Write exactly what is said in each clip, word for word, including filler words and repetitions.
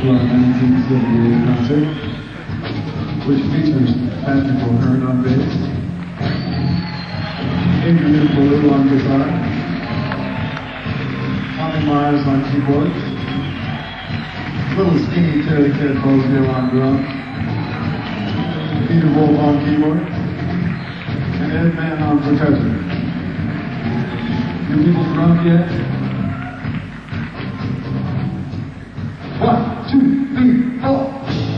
to our nineteen seventy-eight concert, which features Patrick O'Hearn on bass, Adrian Ballou on guitar, Tommy Mars on keyboard, little skinny Terry Ted Bosniel on drums, Peter Wolf on keyboard, and Ed Mann on percussion. You people drunk yet? One, two, three, four.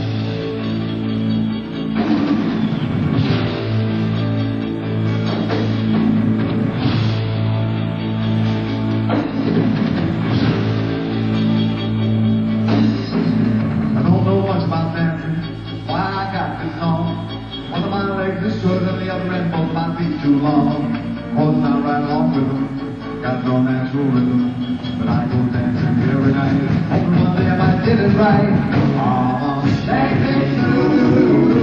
I don't know much about dancing, why I got this song. One of my legs is shorter than the other and both my feet too long. Holding out right along with them, got no natural rhythm, but I go dancing every night. Hoping one day I might get it right. Ah, dancing through,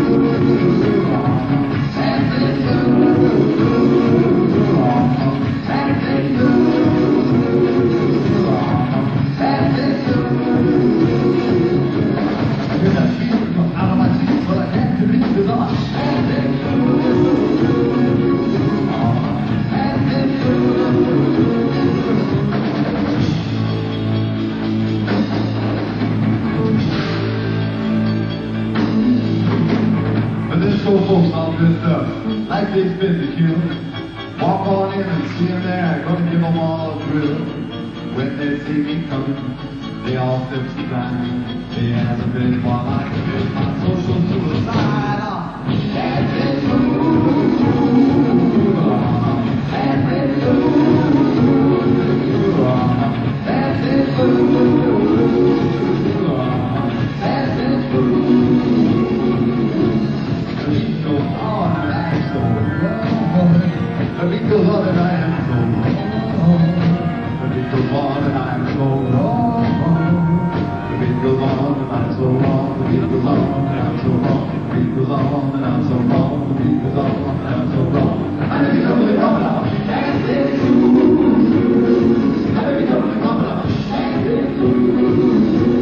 dancing through, dancing through, dancing through. I hear that fever come out of my teeth, but I can't do it because I'm dancing through, dancing through. So folks all dressed up like they've been to kill. Walk on in and see them there, gonna give them all a thrill. When they see me coming, they all step aside. They have a bit while I commit my social suicide. Ah, dancing through, dancing through, dancing through, dancing through. The beat goes on and I am so wrong. The beat goes on and I am so wrong. The beat goes on and I am so wrong. The beat goes on and I'm so wrong. The beat goes on and I'm so wrong. The beat goes on and I'm so wrong. The beat goes on and I'm so wrong. I never be totally wrong now. Dancing through. I never be totally wrong now. Dancing through.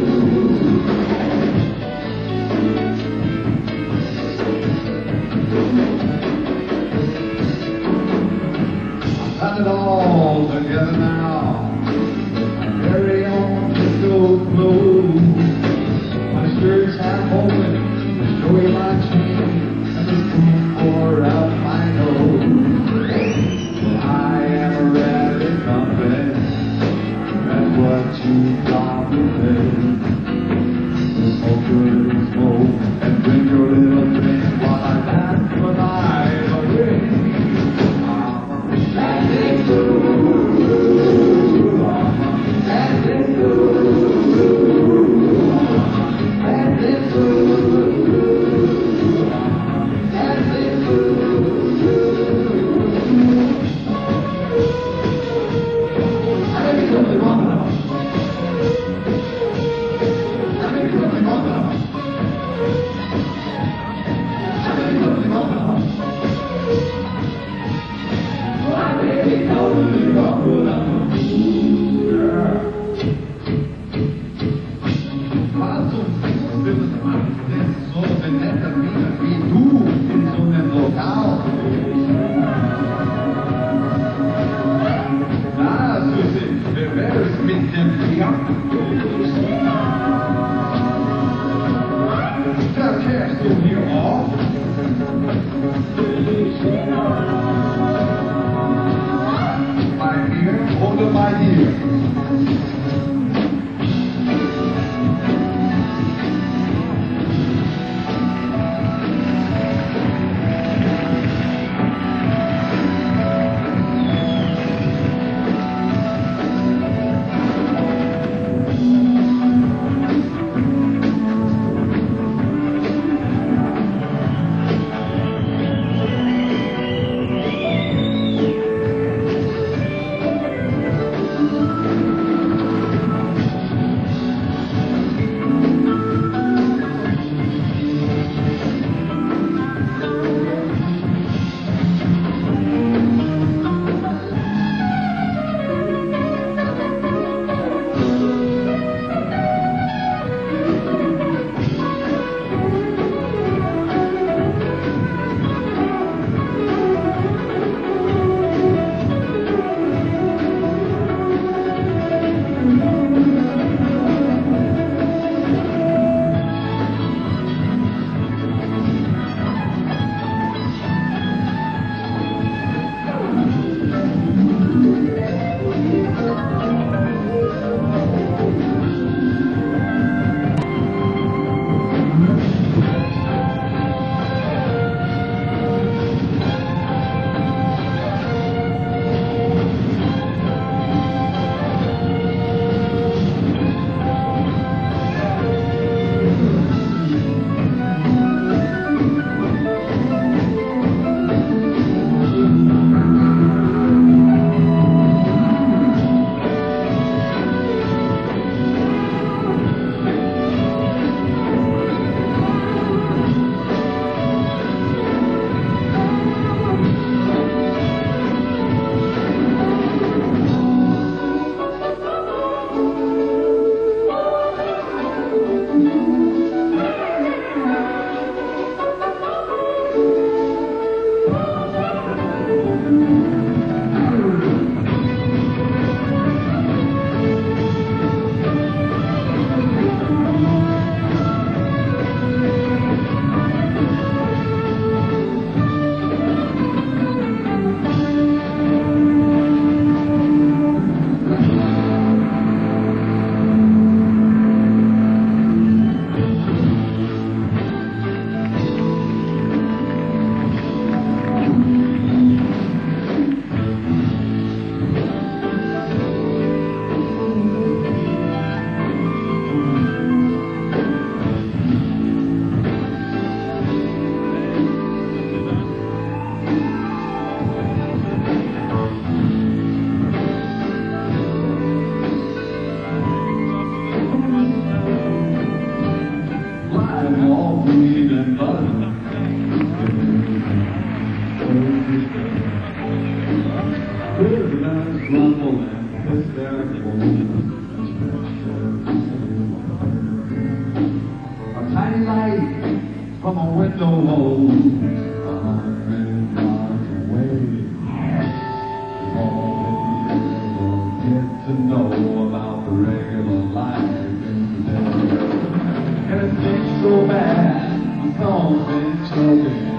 Got it all together now. Carry on, just go close. My shirt's half open, show you my chin, and the spoon pour out my nose. I am a rarely company, that's what you got to say. Smoke your little smoke, and drink your little drink, while I dance the night away. Dancing through, dancing through, dancing through, dancing through. I may be totally wrong enough. I may be totally wrong enough. I may be totally wrong enough. I may be totally wrong enough. Yeah. Quando vemos pessoas nessa vida e tu em zona local, ah, Susi, beberes mit dem Fiat. Verkehrst du hier oft? I'm here. Prisoners grumble and piss their clothes. A tiny light from a window hole, a hundred yards away. All they ever get to know about the regular life in the day. And it seems so bad, the song's been choking.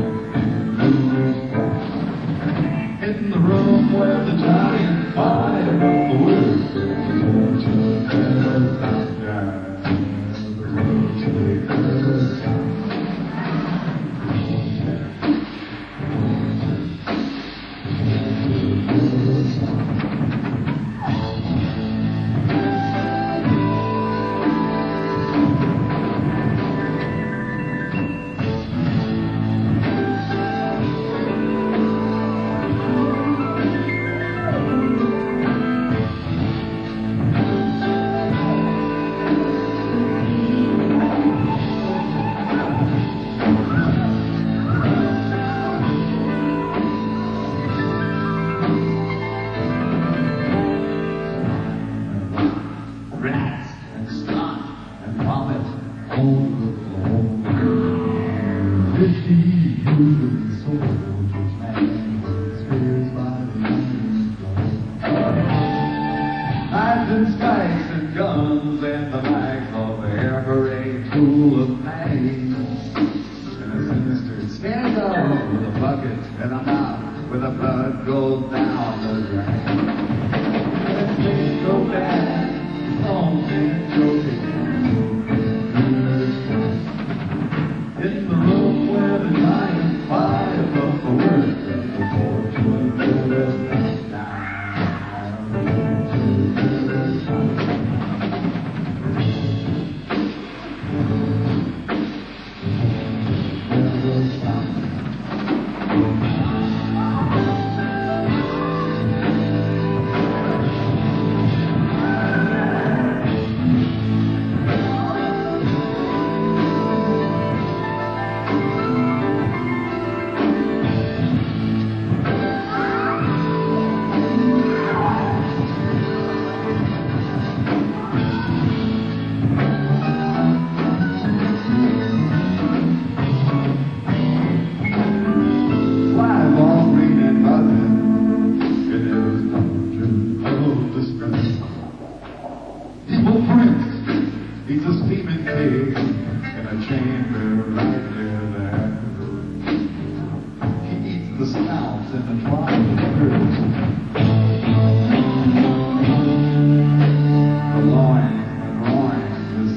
In the room where the giant fire broke the words, the torture stop down, the road stop. And spikes and guns and the bags of every tool of pain. And a sinister stand up with a bucket and I'm out with the blood goes down the drain. And it seems so bad, the song's been joking. In the room where the giant fire broke the words and the torture never stops down. He's a steaming pig in a chamber right near there. He eats the snouts and the twine of the birds. The loins and loins is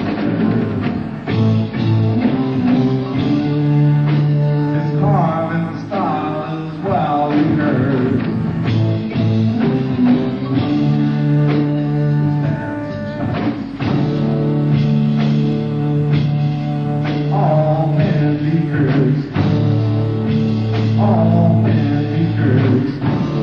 his carving style is well rehearsed. All men be cursed.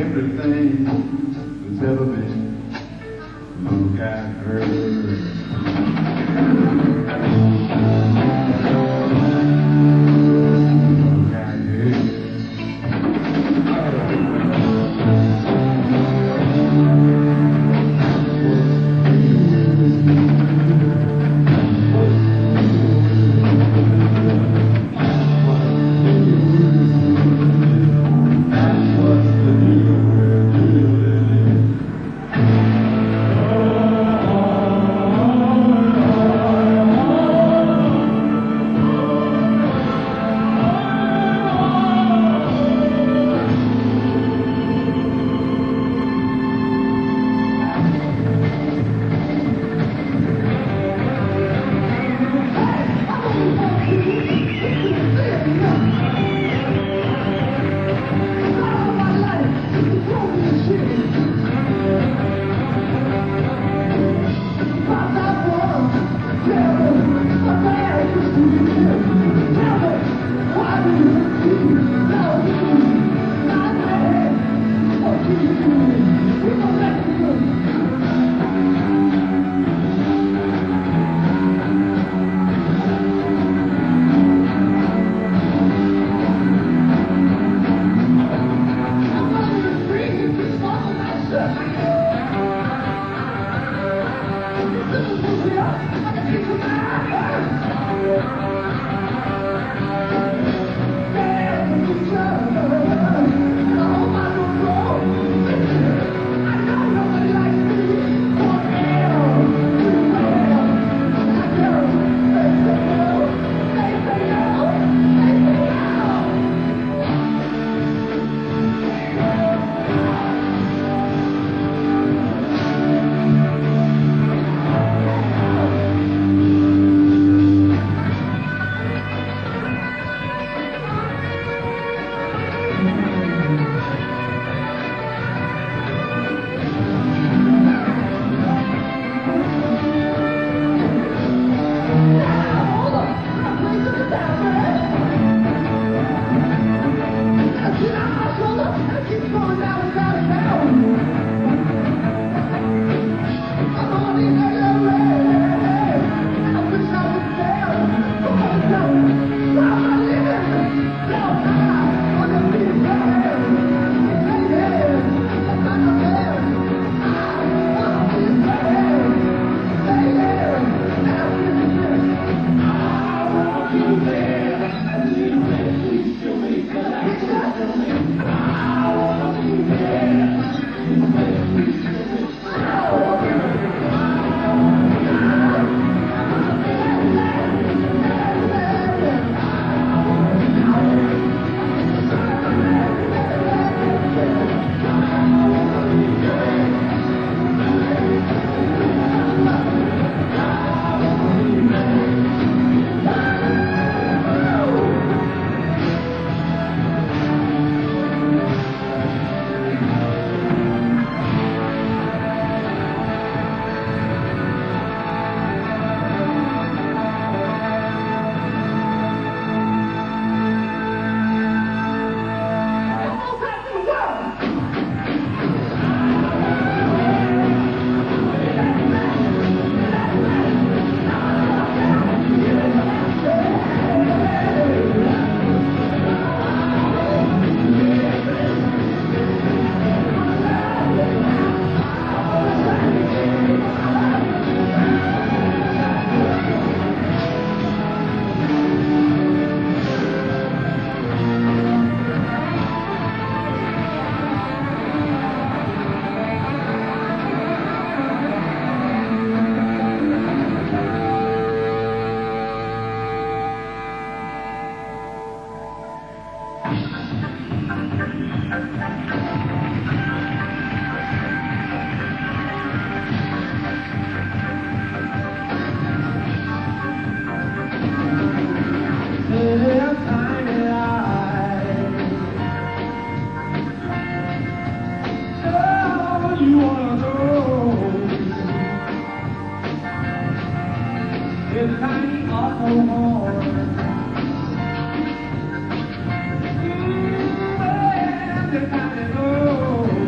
everything that's ever been. Look at her. Thank you.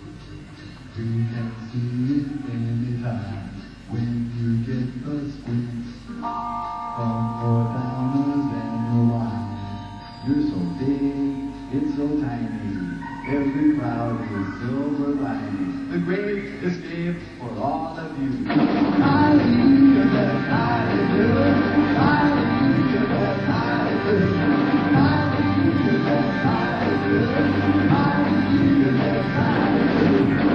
We can see it anytime when you get the squeeze from your downers and your wine. You're so big, it's so tiny. Every cloud is silver lining. The great escape for all of you. I leave you that I do. I leave you that I do. I leave you that I do. I leave you that I do.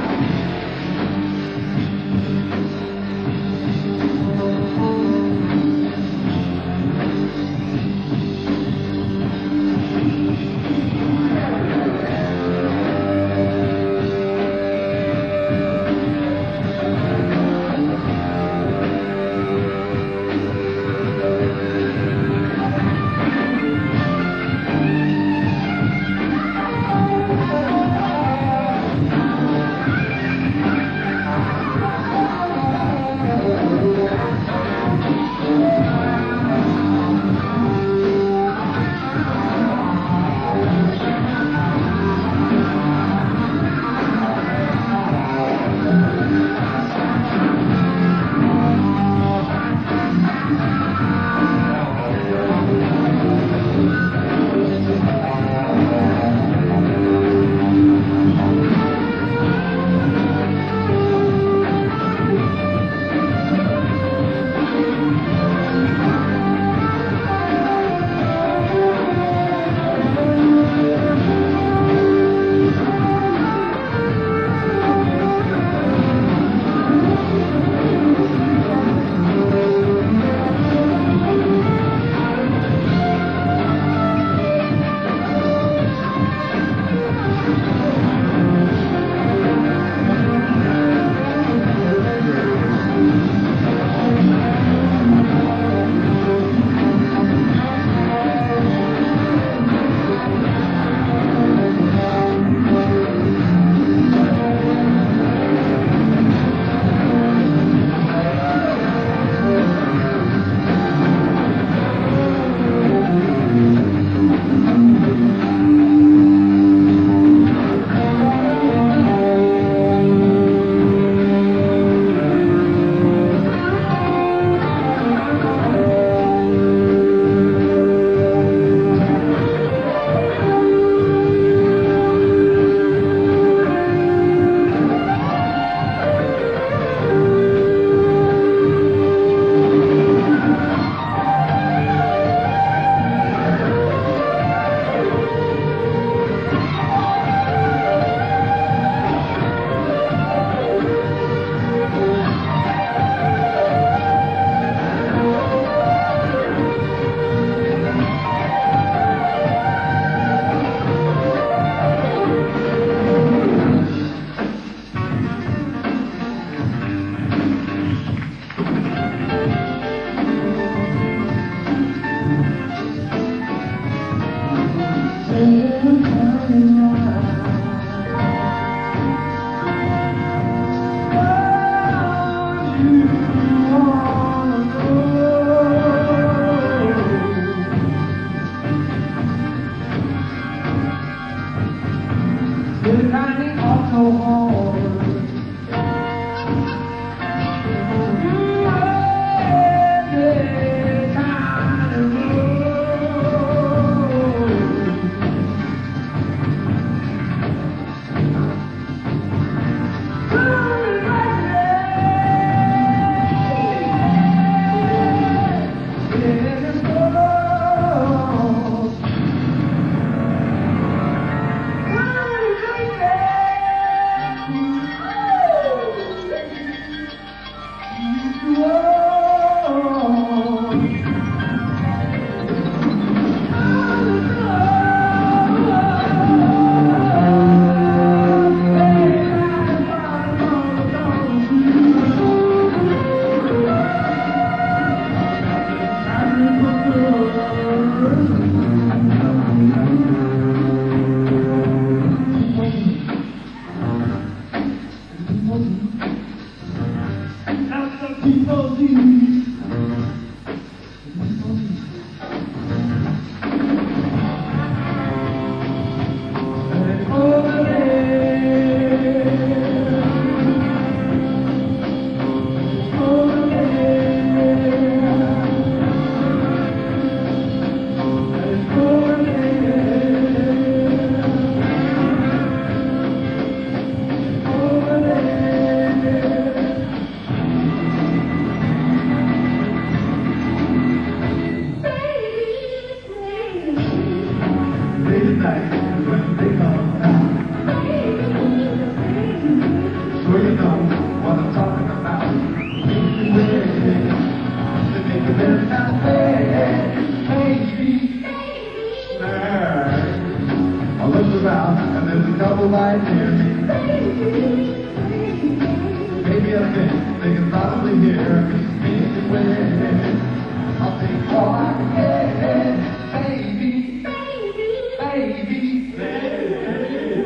hear me anyway. I'll take all I can get, baby, baby, baby, baby.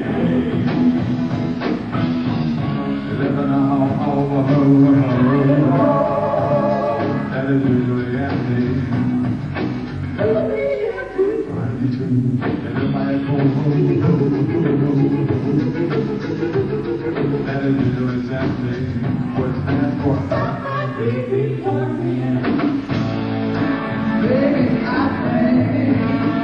Living all over her, that is usually empty. That is usually empty. What stands for? Baby, I think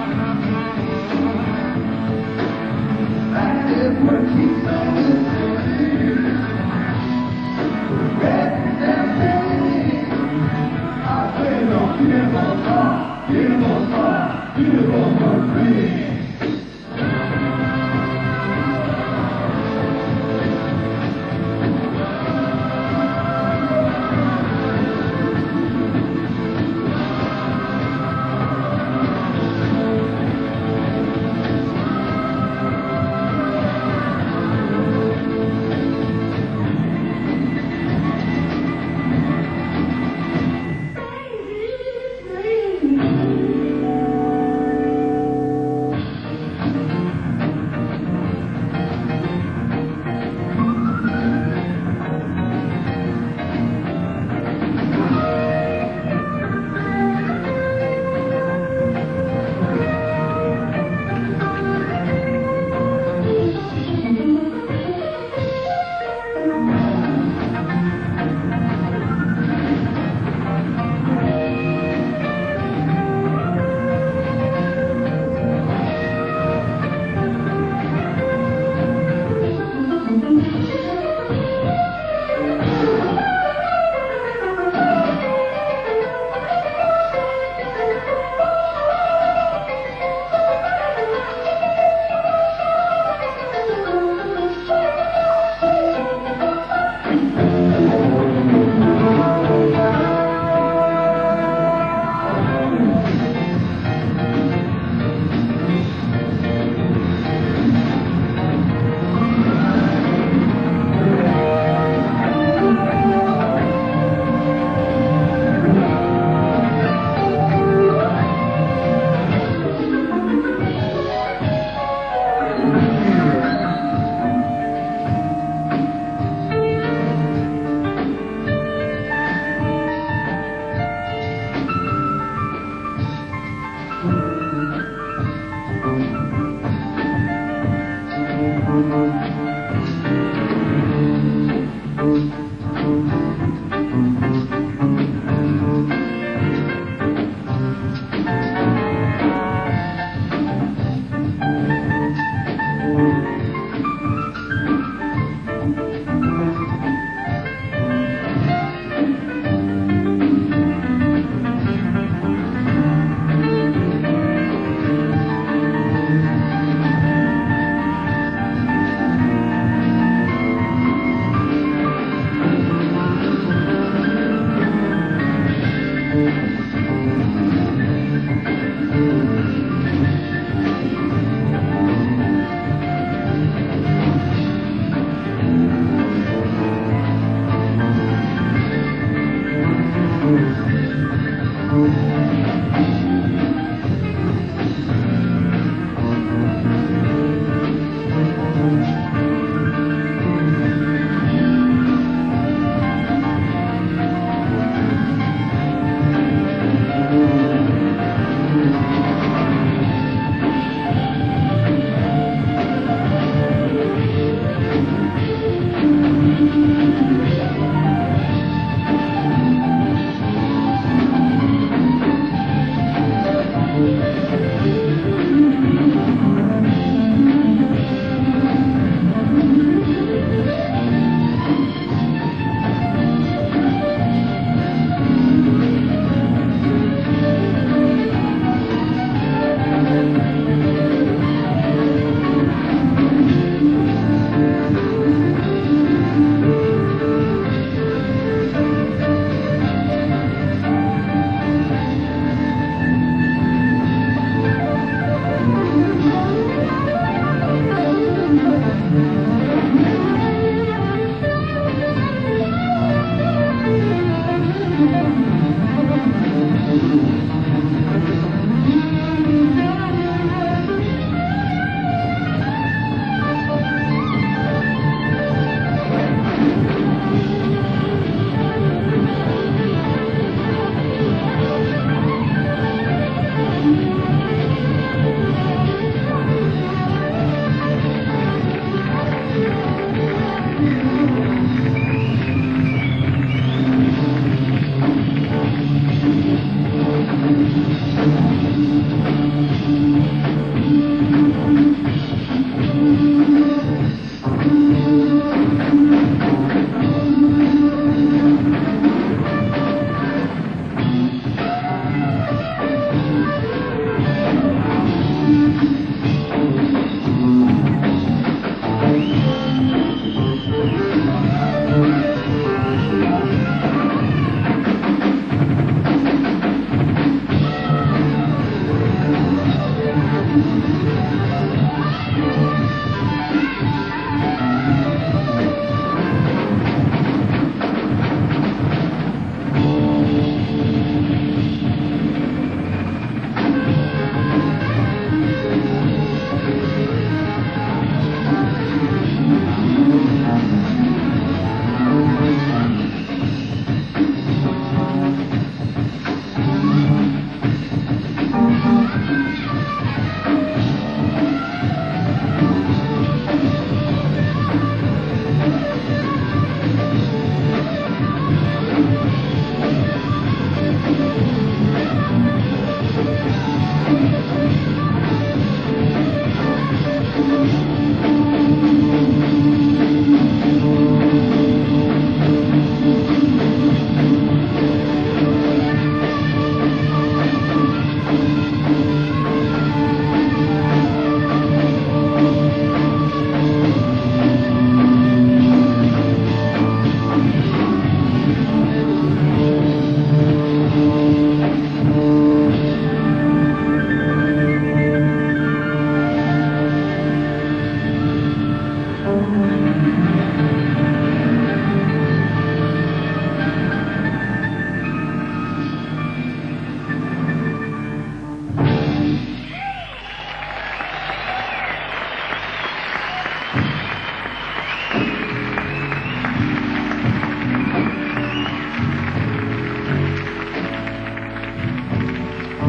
that is what keeps on the city. Red and pink. I say no, give us up, give us up, give us a ring.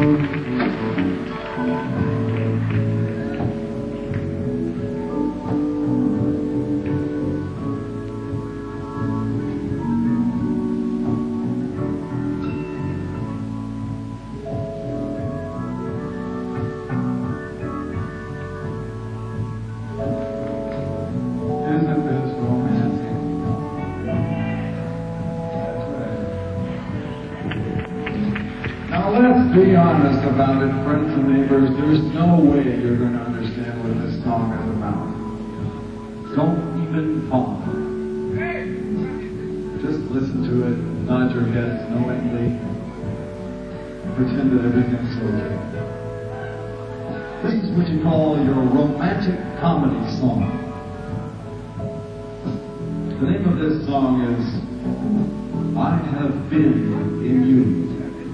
Let's be honest about it, friends and neighbors. There's no way you're going to understand what this song is about. Don't even bother. Just listen to it, nod your heads knowingly, pretend that everything's okay. This is what you call your romantic comedy song. The name of this song is I Have Been in You.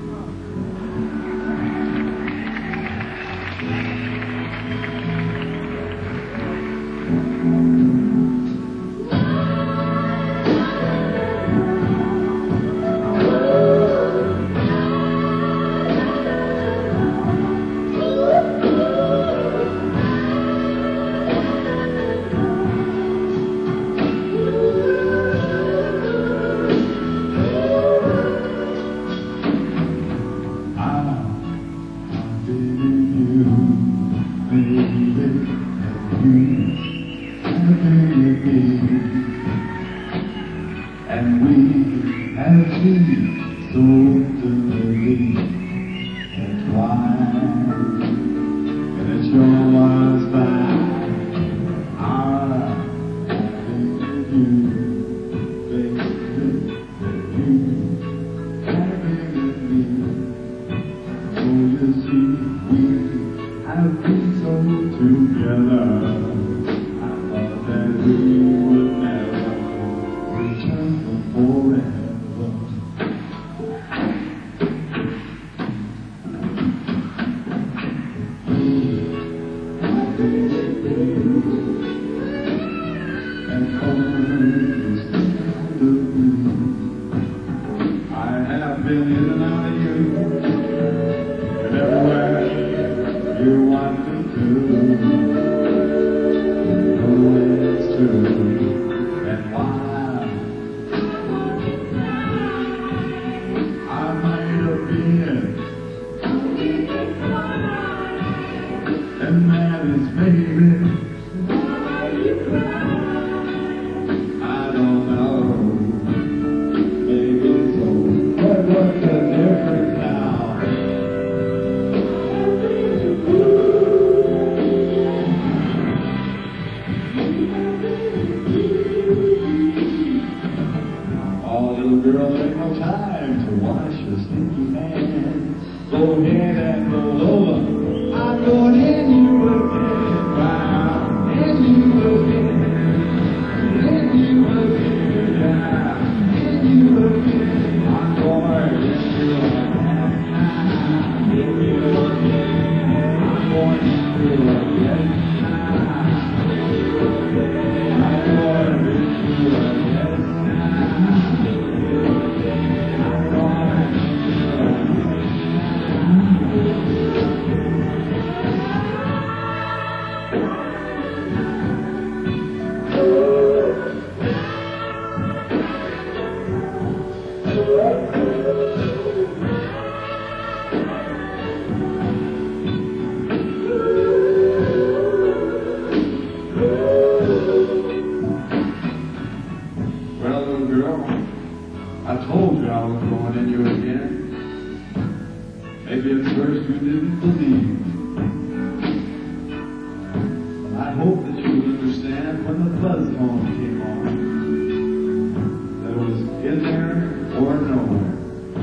And we have been so delayed and why, and it's yours back. I have been with you, baby, and you have been with me. So you see, we have been so together. I thought that we would never return forever. And always I have been in and out of you, and everywhere you want me to. Always true, and why? And that is baby, I don't know, maybe so, but what's the difference now? Oh, little girl, ain't no time to wash your stinky hands. Go ahead and roll over. I'm going in you again, wow, in you again, in you again, yeah, in you again. I'm going in you again, in you again. I'm going in you again, I'm going in you again. Well, little girl, I told you I was going in you again. Maybe at first you didn't believe. But I hope that you would understand when the buzz phone came on that it was in there or nowhere.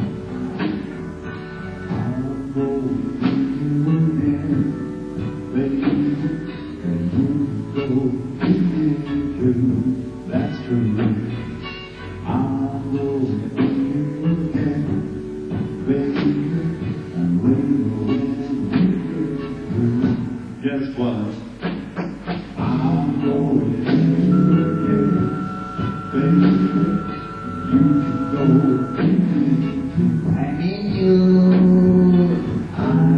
I'll go in you again, baby, and you go in me too. That's true. I'll go in you again, baby, and we'll win. Guess what? I'll go in you again, baby, you can go in me too. I'm in you. I'm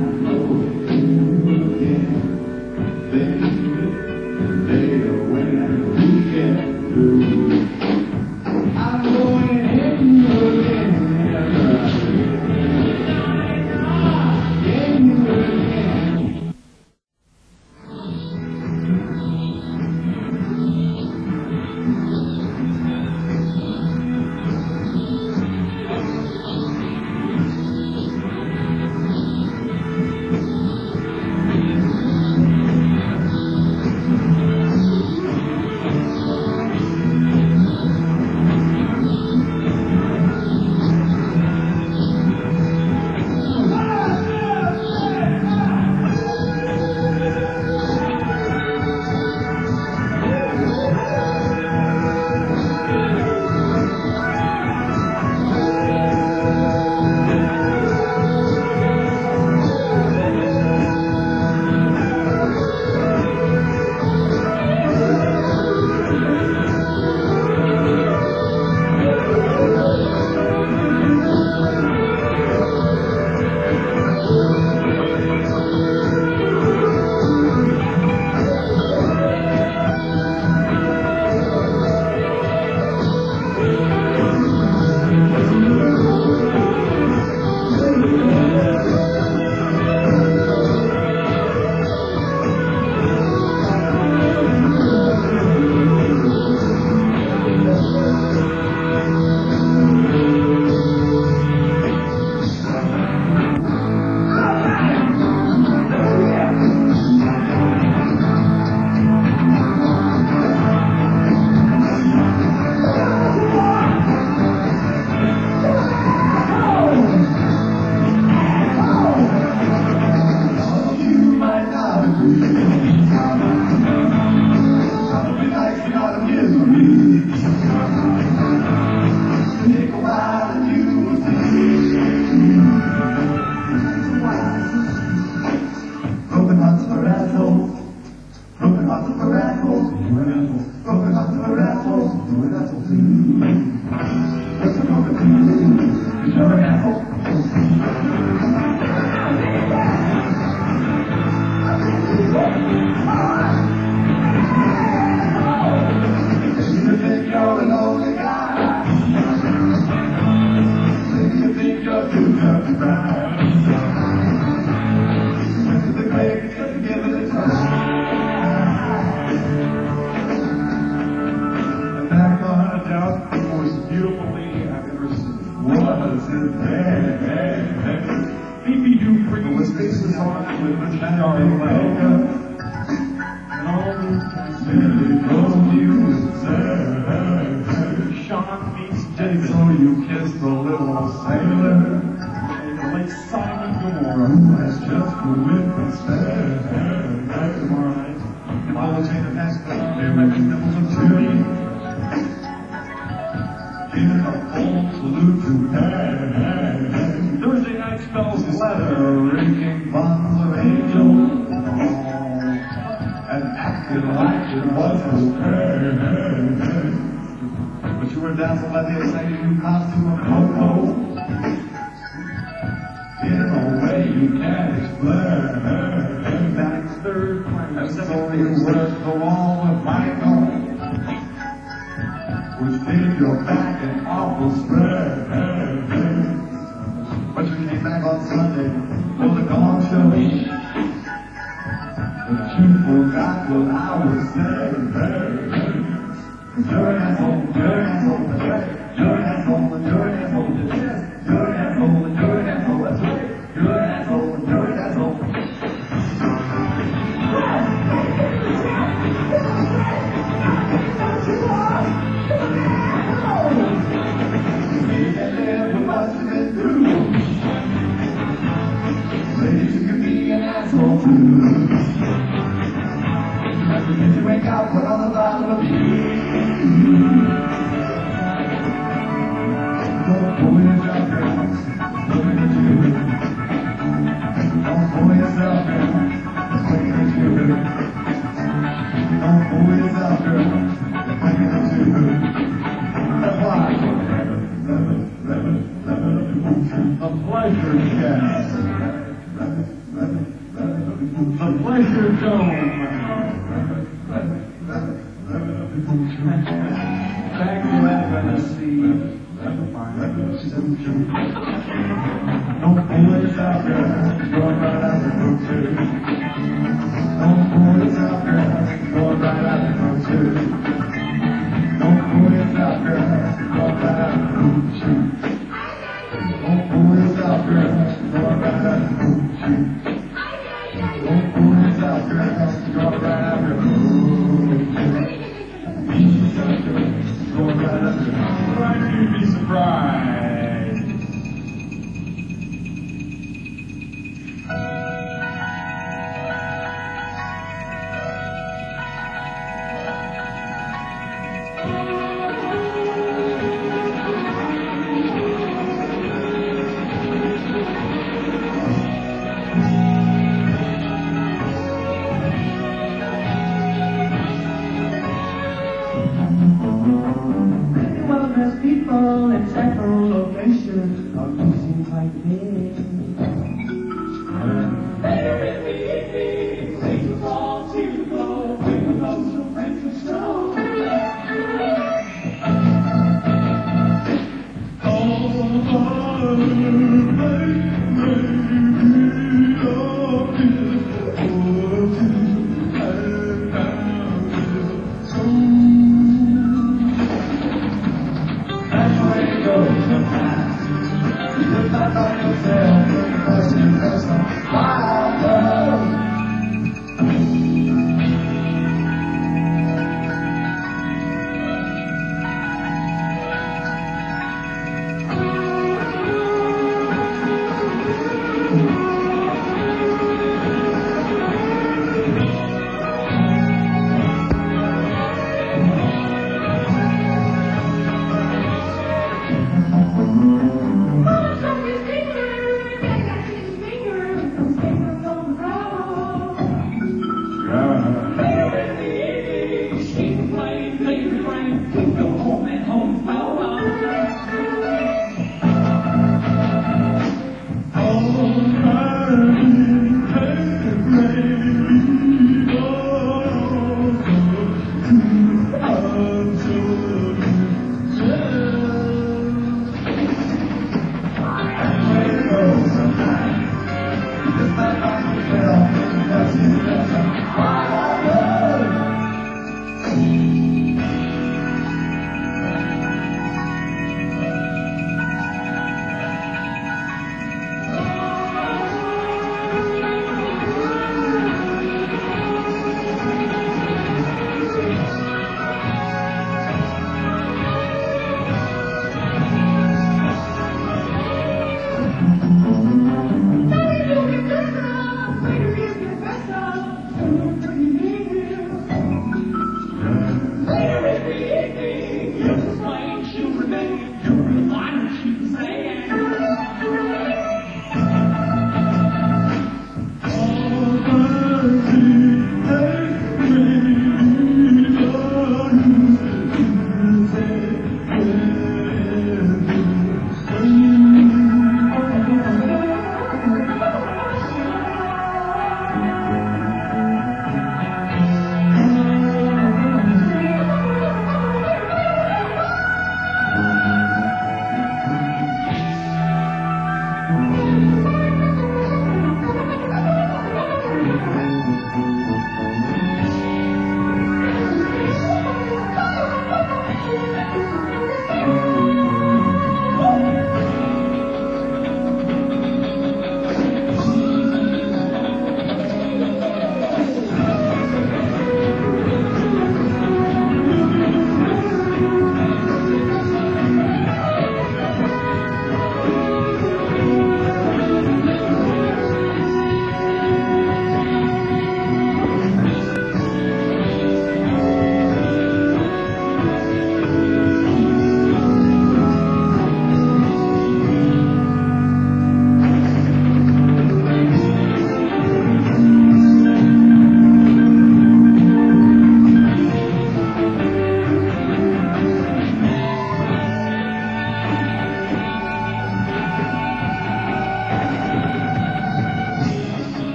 What's the number two? You're an apple. You think you're an only guy. You think you're too tough to cry. The great couldn't give it a try. And back on a doubt, the most beautiful lady I've ever seen. Was it there? Phoebe do Pringle with faces on with the shower makeup. And all those those music Sean meets David, so you kiss the little sailor. And the late Simon Gomorrah, that's just the whip and stare. Tomorrow night, and all the chain of Nashville, they're making them a tune. Giving a full salute to her. Thursday night spells leather, drinking buns of angel. And acting like it was her. But you were dancing by the exciting new costume of Coco. In a way you can't explain. That's third place. And so you worked the wall with Michael, which made your back an awful spread. But you came back on Sunday for the gong show. But you forgot what I was saying. You're an asshole, you're an asshole, that's right. You're an asshole, you're an asshole, that's right. You're an asshole, you're an asshole, that's right. You're an asshole, you're an asshole. You can't live with what you've been through. Ladies, you can be an asshole too. If you wake up, put on the bottom of you. Don't fool yourself, girl. Looking at you. Don't fool yourself, girl. Looking at you. Don't fool yourself, girl. Looking at you. That's why. The pleasure gas. The pleasure dome. Back to Tennessee. Don't fool yourself, girl. Going right out the book too. Don't fool yourself, girl. Going right out the book too. Don't fool yourself, girl. Going right out the book too. Don't fool yourself, girl. Going right out the book too. Don't fool yourself, girl. Going right out the book too. Right, you'd be surprised. People in several locations are using like this. Things all seem to go with the most of French and Stone.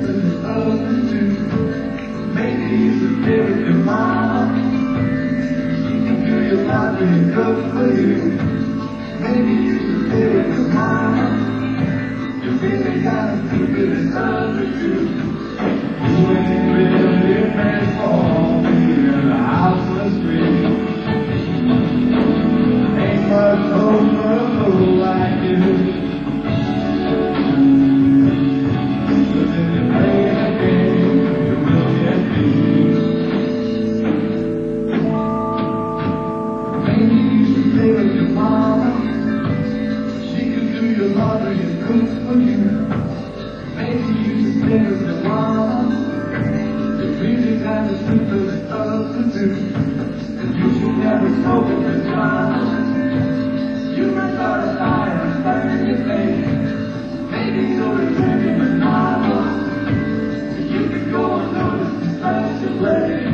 something that others do. Maybe you should stay with your mama. She can do your laundry and cook for you. Maybe you should stay with your mama. You really gotta keep it as others do. You ain't really meant for me in the house on the street. Ain't much hope for a fool like you. But if you play the game, you will get beat. Maybe you should stay with your mama. She can do your laundry and cook for you. Maybe you should stay with your mama. It's really kind of simple and tough to do. And you should never smoke in your child. You might start a fire and burn your face. Maybe you're a drinking the novel. You could go unnoticed in such a place.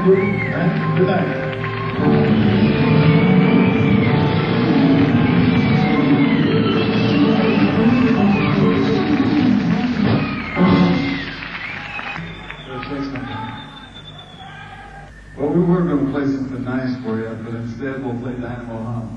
thank you, and good night. Well, we were going to play something nice for you, but instead we'll play Dynamo Hum.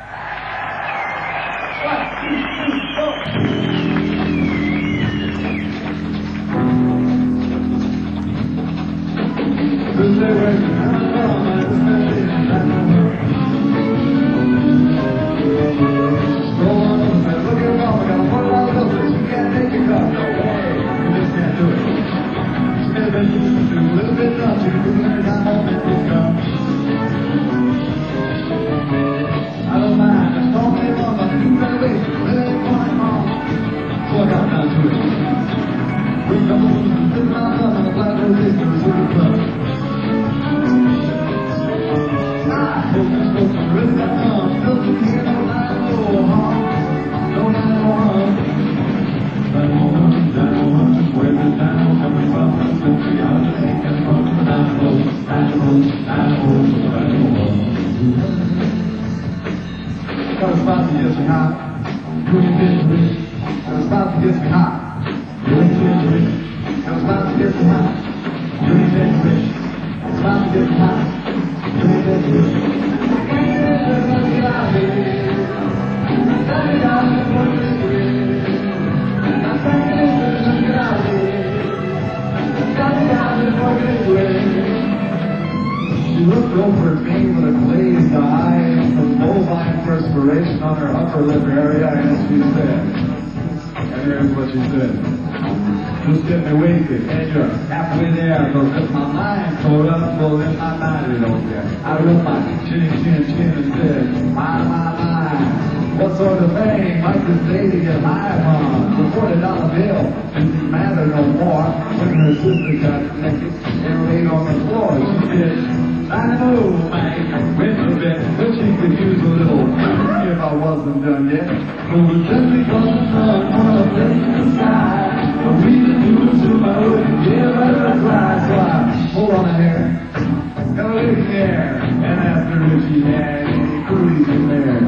It's about to get me hot. You ain't getting rich. It's about to get me hot. You ain't getting rich. It's about to get me hot. You ain't getting rich. It's about to get me hot. You ain't getting rich. Let's get out of here. Let's get out of here. Let's get out of here. Let's get out of here. She looked over at me with a glazed eye and some bovine perspiration on her upper lip area, and she said, and here's what she said: just get me wasted, and you're halfway there, so if my mind told up, well then my body don't care. I wrote my chin, chin, chin, and said, my, my, my. What sort of thing might this lady get high on? The forty dollar bill didn't matter no more when her sister got naked and laid on the floor. She said, I know, man, went a bit, but she could use a little if I wasn't done yet. But it was just because the sun was up in the sky, the reason to assume I wouldn't give her a try. So I hold on a hair, got a lady there, and after if she had any cooties in there.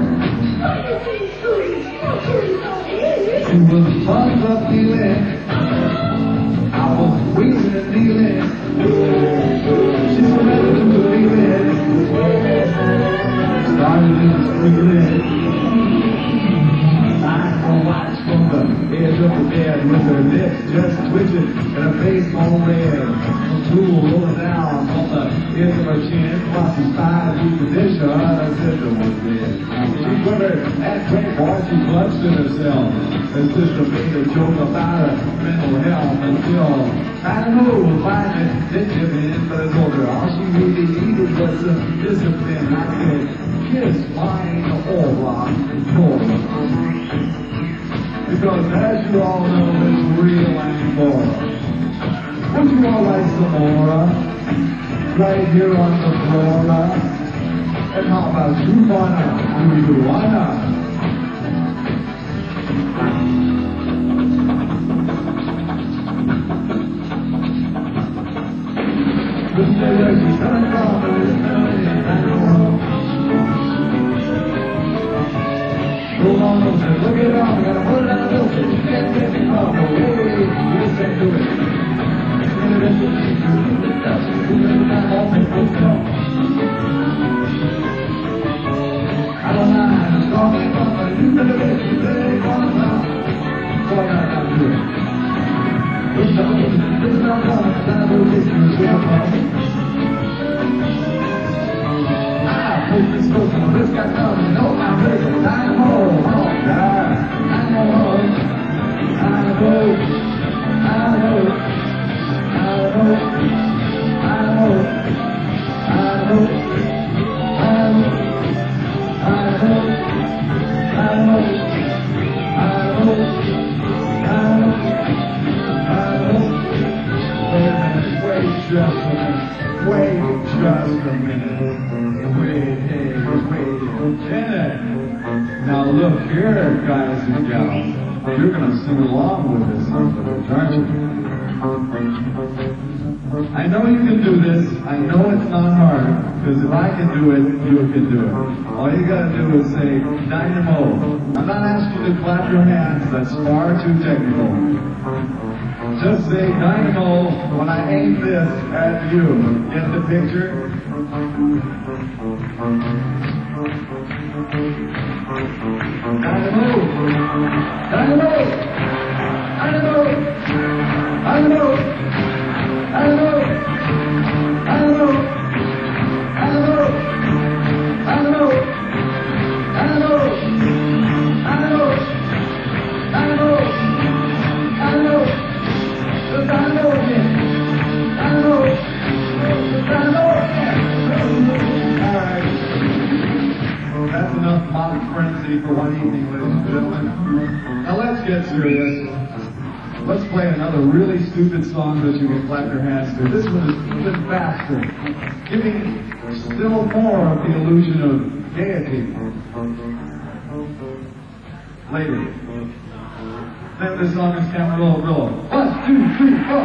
She was buzzed up dealing, I was wheezing and dealing. She surrendered to the feeling, started in the street. I can watch from the edge of the bed with her lips just twitching and her face all red. The drool rolling down from the edge of her chin, across her thighs, you could dish her, her sister was dead. She quivered and great boy, she clutched in herself. Her sister made a joke about her mental health until I know finally didn't give in, but I told her all she really needed was some discipline. I said, kiss mine all rock for because as you all know, it's real Angora. Would you all like some more? Right here on the floor. And how about you, why not? Do you, why not? This is where she's coming from, and it's coming in, I know. Hold on, look it up, we gotta put it on the filter. You can't get me from the way you just can't do it. I don't mind, I'm talking about the new television, you say, come on, so I gotta do it. This is not coming, it's not a business, it's not coming. I put this book on this guy coming, no, I'm ready, I'm home, oh, God, I'm home, I'm home, I'm home, I'm home, I'm home, I'm home, I'm home, I'm home, I'm home, I'm home, I'm home, I'm home. Wait a minute, wait just a minute, wait just a minute. Wait, hey, wait a minute. Now look here, guys and gals. You're gonna sing along with this, aren't you? I know you can do this. I know it's not hard, because if I can do it, you can do it. All you gotta do is say, Dynamo. I'm not asking you to clap your hands. That's far too technical. Just say Dynamo when I aim this at you. Get the picture? Dynamo! Dynamo! Dynamo! Dynamo! Dynamo! Dynamo! Dynamo! Dynamo! Dynamo! Dynamo! Dynamo! Dynamo! The dynamo again! Dynamo! The dynamo again! Alright. That's enough mock frenzy for one evening, ladies and gentlemen. Now let's get serious. Let's play another really stupid song that you can clap your hands to. This one is even faster, giving still more of the illusion of gaiety. Later. Name of this song is Camarillo Brillo. One, two, three, four.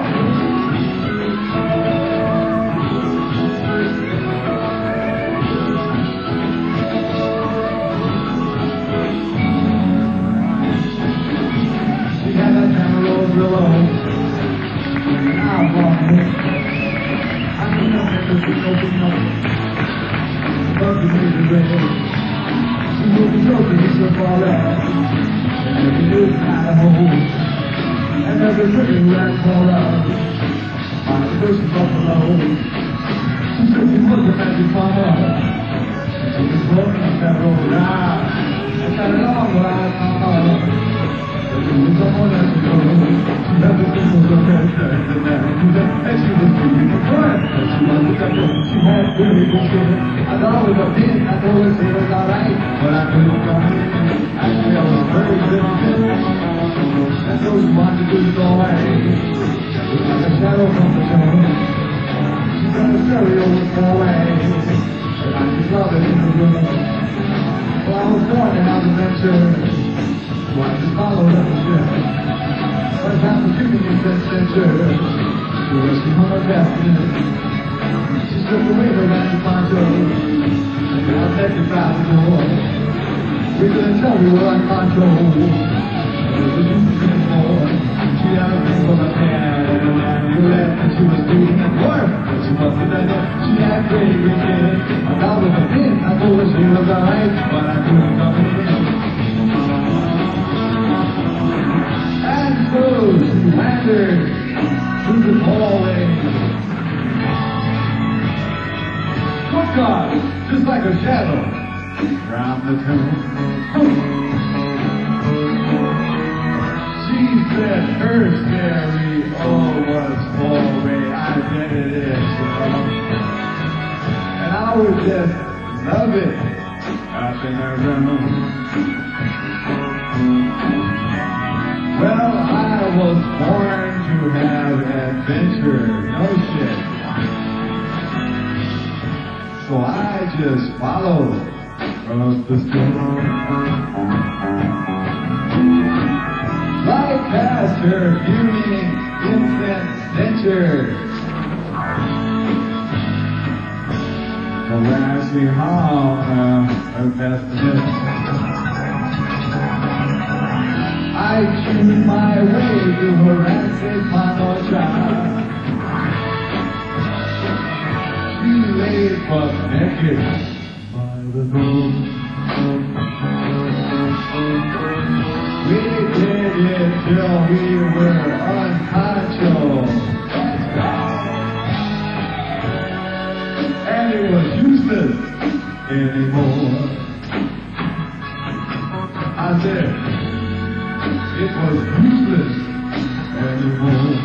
Below. I'm wrong. I don't know if there's no big no. But the music is she will be joking, it's your fall out. And every new kind of hole. And every living rat fall out. My person from below. She said she was a magic mama. She was floating up that road. Ah, I got it all right, mama. Someone else to go. She never thinks of the character and that. And she was speaking in front. And she was the couple. She had really good children. I thought it was a pin. I told her it was alright. But I couldn't come in. Actually, I was very good. And so she wanted to do it all right. It was like a shadow from the show. She said the stereo was far away. And I just love it in the room. Well, I was born to have adventure. Why just follow up the ship? What happened to me in that center? She was behind her basket. She stripped away her magic poncho. And I'll take you out the door. We couldn't tell we were on control. It was just anymore. She had a ring from her hand and an amulet. And she was doing a dwarf. But she wasn't that good. She had great weekend. I thought with a pin. I told her she was alright. But I couldn't come in. And so she wandered through the hallway. What God? Just like a shadow. Round the tomb. She said her scary oh was hallway identity. And I would just love it up in her room. Well, I was born to have adventure, no shit. So I just followed across the storm. Right past her fuming incense stencher. Harassing harm, her pestilence. I choose my way to harass this manocha. She laid buck naked by the door. We did it till we were unconscious. And it was useless anymore. I said, it was useless anymore.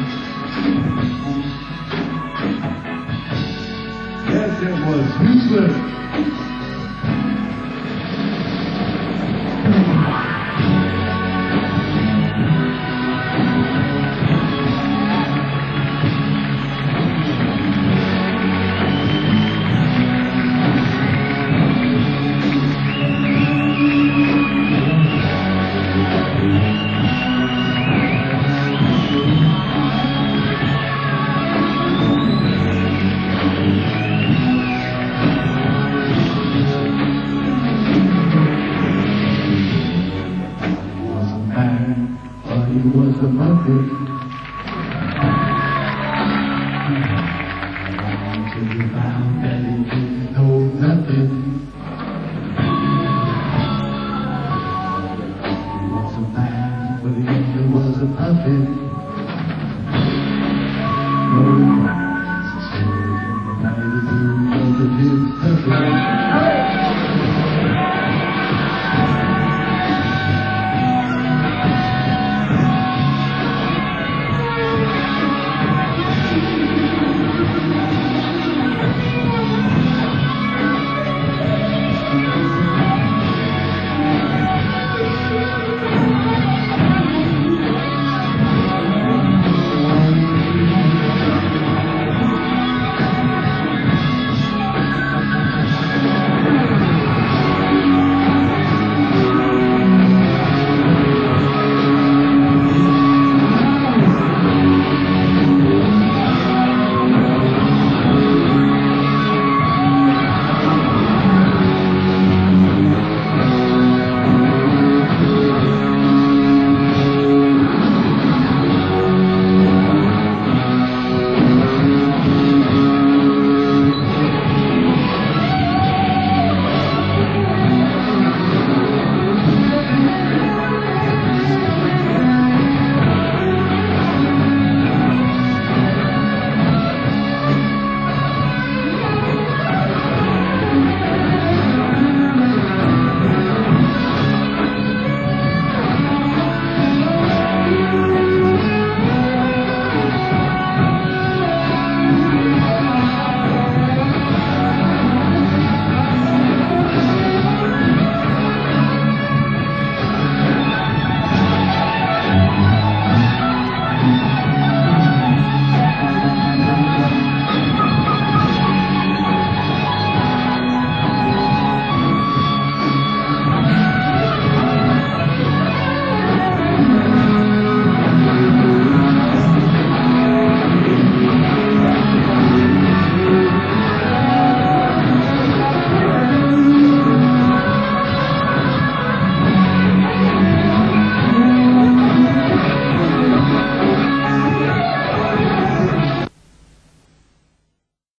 Yes, it was useless. Thank you.